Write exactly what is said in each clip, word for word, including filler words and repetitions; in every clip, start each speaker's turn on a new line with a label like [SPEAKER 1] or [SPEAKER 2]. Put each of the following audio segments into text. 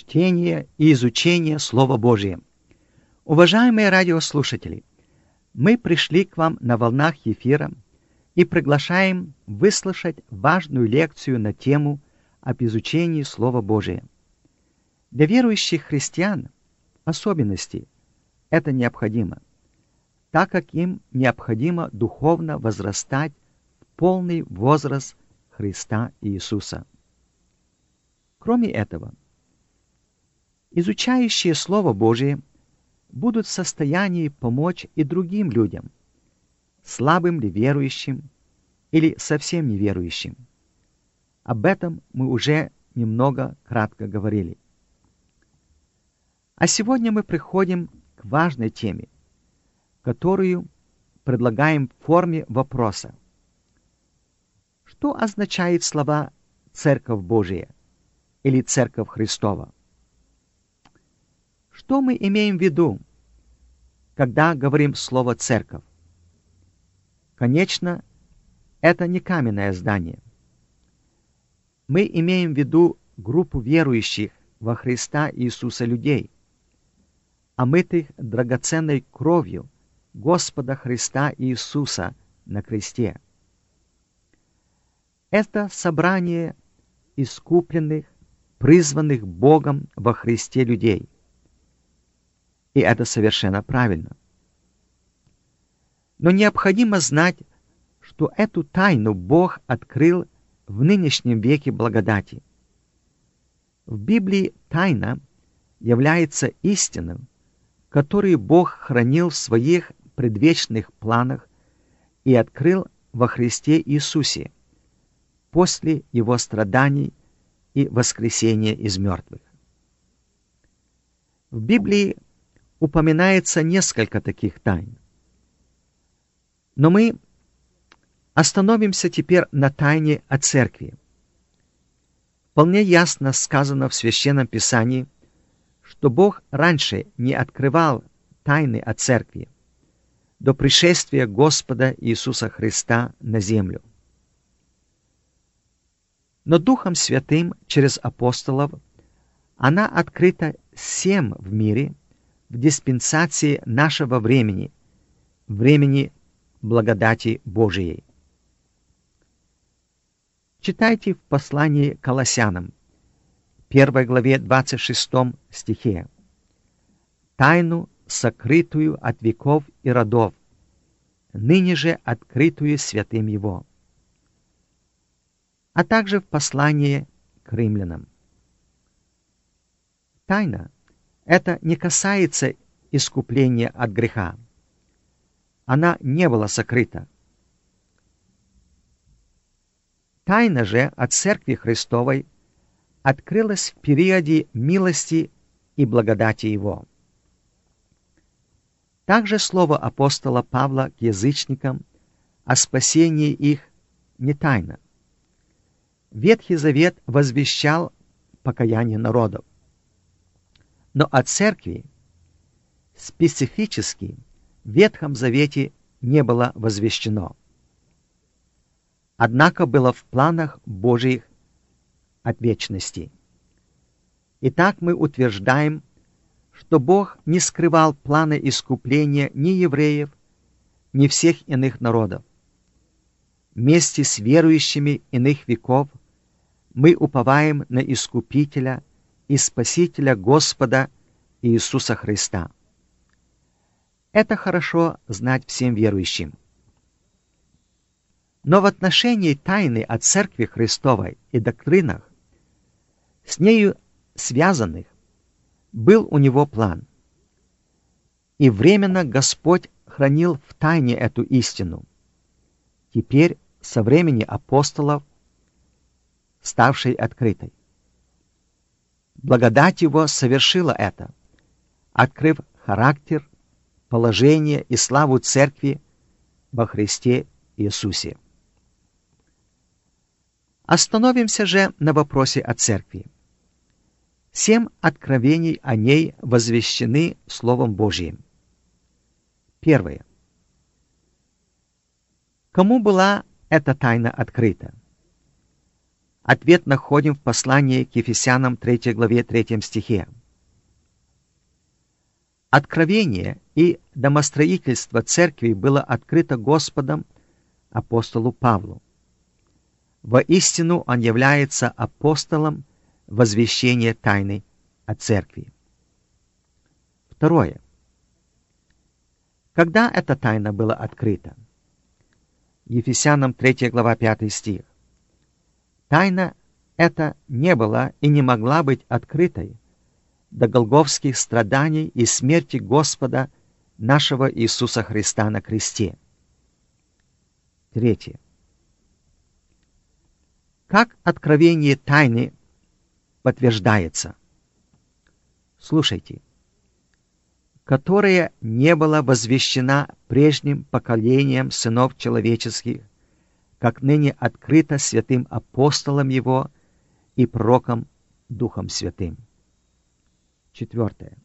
[SPEAKER 1] чтение и изучение Слова Божия. Уважаемые радиослушатели, мы пришли к вам на волнах эфира и приглашаем выслушать важную лекцию на тему об изучении Слова Божия. Для верующих христиан в особенности это необходимо, так как им необходимо духовно возрастать в полный возраст Христа Иисуса. Кроме этого, изучающие Слово Божие будут в состоянии помочь и другим людям, слабым ли верующим или совсем неверующим. Об этом мы уже немного кратко говорили. А сегодня мы приходим к важной теме, которую предлагаем в форме вопроса. Что означает слова «Церковь Божия» или «Церковь Христова»? Что мы имеем в виду, когда говорим слово «церковь»? Конечно, это не каменное здание. Мы имеем в виду группу верующих во Христа Иисуса людей, омытых драгоценной кровью Господа Христа Иисуса на кресте. Это собрание искупленных, призванных Богом во Христе людей. И это совершенно правильно. Но необходимо знать, что эту тайну Бог открыл в нынешнем веке благодати. В Библии тайна является истиной, которую Бог хранил в своих предвечных планах и открыл во Христе Иисусе после Его страданий и воскресения из мертвых. В Библии упоминается несколько таких тайн. Но мы остановимся теперь на тайне о церкви. Вполне ясно сказано в Священном Писании, что Бог раньше не открывал тайны о церкви до пришествия Господа Иисуса Христа на землю. Но Духом Святым через апостолов она открыта всем в мире в диспенсации нашего времени, времени благодати Божией. Читайте в послании к Колоссянам, первой главе двадцать шестом стихе. «Тайну, сокрытую от веков и родов, ныне же открытую святым Его». А также в послании к римлянам. Тайна — это не касается искупления от греха. Она не была сокрыта. Тайна же от Церкви Христовой открылась в периоде милости и благодати Его. Также слово апостола Павла к язычникам о спасении их не тайна. Ветхий Завет возвещал покаяние народов. Но о церкви специфически в Ветхом Завете не было возвещено. Однако было в планах Божьих от вечности. Итак, мы утверждаем, что Бог не скрывал планы искупления ни евреев, ни всех иных народов. Вместе с верующими иных веков мы уповаем на Искупителя и Спасителя Господа Иисуса Христа. Это хорошо знать всем верующим. Но в отношении тайны о Церкви Христовой и доктринах, с нею связанных, был у него план. И временно Господь хранил в тайне эту истину. Теперь, со времени апостолов, ставшей открытой. Благодать Его совершила это, открыв характер, положение и славу Церкви во Христе Иисусе. Остановимся же на вопросе о Церкви. Семь откровений о ней возвещены Словом Божьим. Первое. Кому была эта тайна открыта? Ответ находим в послании к Ефесянам третьей главе третьем стихе. Откровение и домостроительство церкви было открыто Господом апостолу Павлу. Воистину он является апостолом возвещения тайны о церкви. Второе. Когда эта тайна была открыта? Ефесянам третья глава пятый стих. Тайна эта не была и не могла быть открытой до голгофских страданий и смерти Господа нашего Иисуса Христа на кресте. Третье. Как откровение тайны подтверждается? Слушайте. Которая не была возвещена прежним поколением сынов человеческих, как ныне открыта святым апостолом его и пророком Духом Святым. Четвертое.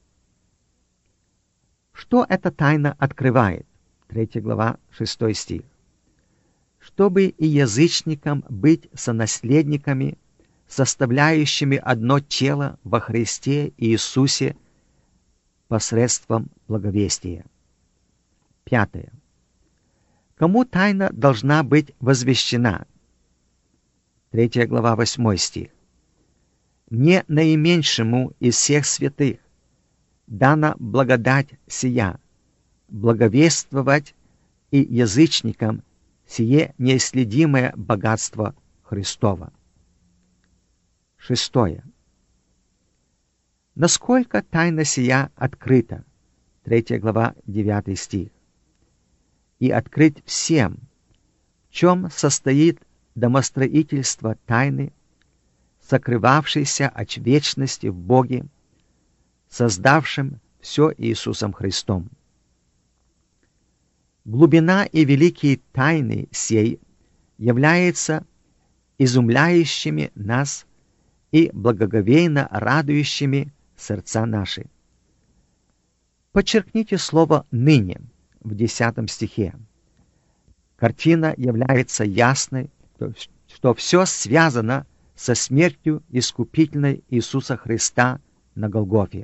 [SPEAKER 1] Что эта тайна открывает? Третья глава, шестой стих. Чтобы и язычникам быть сонаследниками, составляющими одно тело во Христе Иисусе посредством благовестия. Пятое. Кому тайна должна быть возвещена? Третья глава, восьмой стих. «Мне наименьшему из всех святых дана благодать сия, благовествовать и язычникам сие неисследимое богатство Христова». Шестое. Насколько тайна сия открыта? Третья глава, девятый стих. «И открыть всем, в чем состоит домостроительство тайны, сокрывавшейся от вечности в Боге, создавшим все Иисусом Христом». Глубина и великие тайны сей являются изумляющими нас и благоговейно радующими сердца наши. Подчеркните слово «ныне» в десятом стихе. Картина является ясной, что все связано со смертью искупительной Иисуса Христа на Голгофе.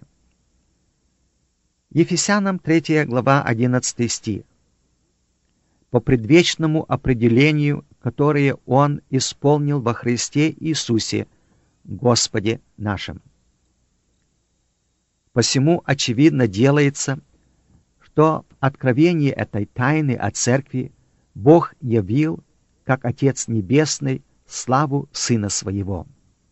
[SPEAKER 1] Ефесянам третья глава, одиннадцатый стих. «По предвечному определению, которое Он исполнил во Христе Иисусе, Господе нашим». Посему очевидно делается, что в откровении этой тайны о Церкви Бог явил, как Отец Небесный, славу Сына Своего.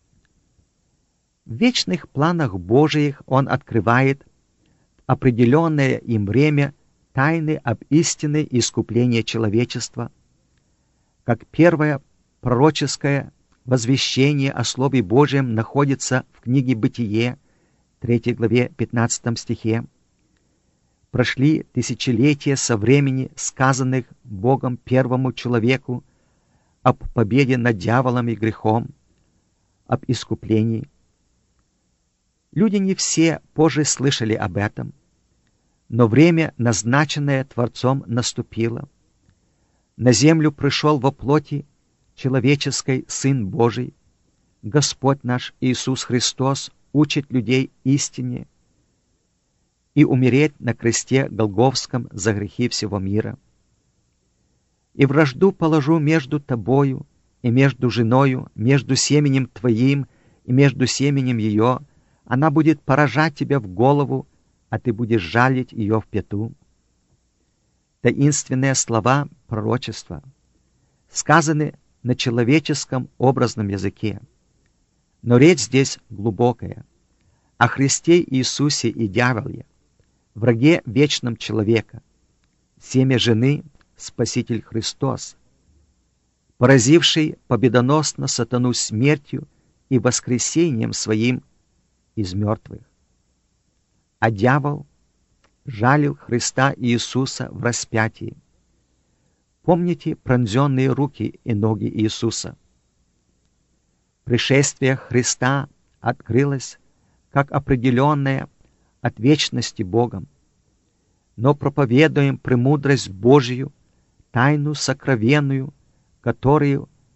[SPEAKER 1] В вечных планах Божиих Он открывает в определенное им время тайны об истинной искуплении человечества, как первое пророческое возвещение о Слове Божьем находится в книге «Бытие», третьей главе, пятнадцатом стихе. Прошли тысячелетия со времени сказанных Богом первому человеку об победе над дьяволом и грехом, об искуплении. Люди не все позже слышали об этом, но время, назначенное Творцом, наступило. На землю пришел во плоти человеческой Сын Божий, Господь наш Иисус Христос, учит людей истине и умереть на кресте Голгофском за грехи всего мира. «И вражду положу между тобою и между женою, между семенем твоим и между семенем ее, она будет поражать тебя в голову, а ты будешь жалить ее в пяту». Таинственные слова пророчества сказаны на человеческом образном языке. Но речь здесь глубокая. О Христе Иисусе и дьяволе, враге вечном человека, семя жены Спаситель Христос, поразивший победоносно сатану смертью и воскресением своим из мертвых. А дьявол жалил Христа Иисуса в распятии. Помните пронзенные руки и ноги Иисуса. Пришествие Христа открылось как определенное от вечности Богом, но проповедуем премудрость Божию, тайну сокровенную, которую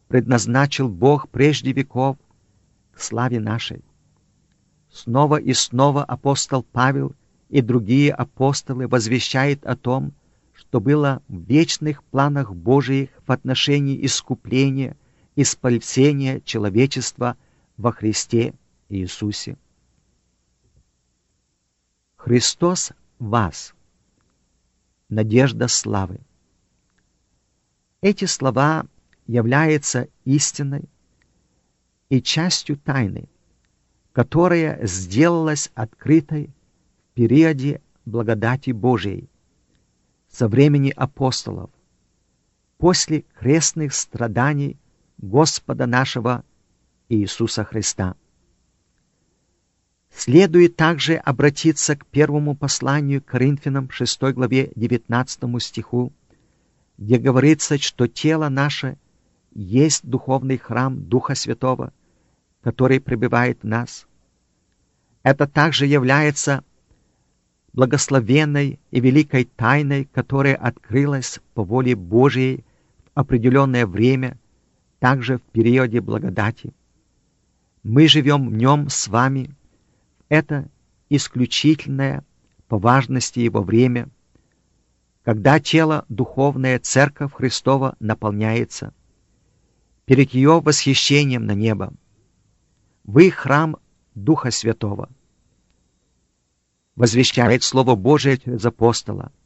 [SPEAKER 1] предназначил Бог прежде веков к славе нашей. Снова и снова апостол Павел и другие апостолы возвещают о том, что было в вечных планах Божиих в отношении искупления и спасения человечества во Христе Иисусе. Христос в вас. Надежда славы. Эти слова являются истиной и частью тайны, которая сделалась открытой в периоде благодати Божией, со времени апостолов, после крестных страданий Господа нашего Иисуса Христа. Следует также обратиться к первому посланию к Коринфянам, шестой главе, девятнадцатому стиху, где говорится, что тело наше есть духовный храм Духа Святого, который пребывает в нас. Это также является благословенной и великой тайной, которая открылась по воле Божией в определенное время, также в периоде благодати. Мы живем в нем с вами. Это исключительное по важности его время, когда тело, духовная Церковь Христова наполняется, перед ее восхищением на небо. Вы храм Духа Святого. Возвещает Слово Божие через апостола.